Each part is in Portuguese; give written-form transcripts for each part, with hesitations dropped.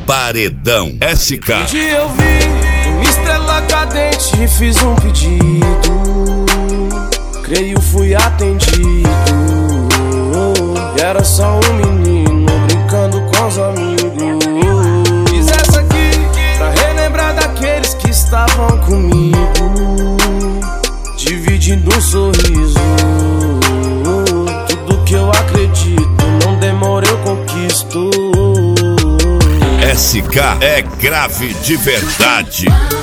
Paredão SK. Um dia eu vi uma estrela cadente e fiz um pedido. Creio fui atendido. E era só um menino brincando com os amigos. Fiz essa aqui pra relembrar daqueles que estavam comigo, dividindo um sorriso. Tudo que eu acredito, não demora eu conquisto. SK é grave de verdade.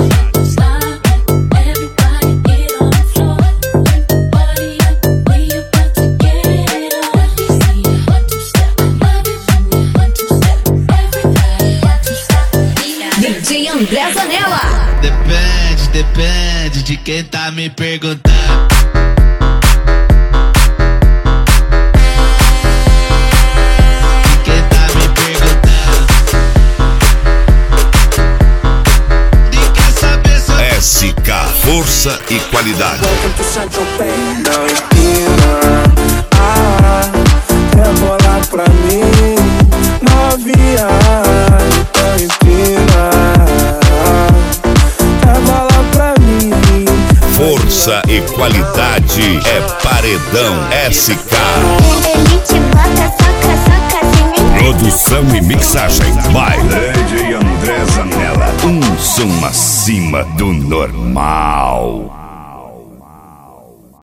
DJ André Zanella. Depende de quem tá me perguntando. SK, força e qualidade. Não empina, quer bolar pra mim, novinha. Não empina, quer bolar pra mim. Força e qualidade é Paredão SK. Produção e mixagem by DJ André Zanella. Um som acima do normal.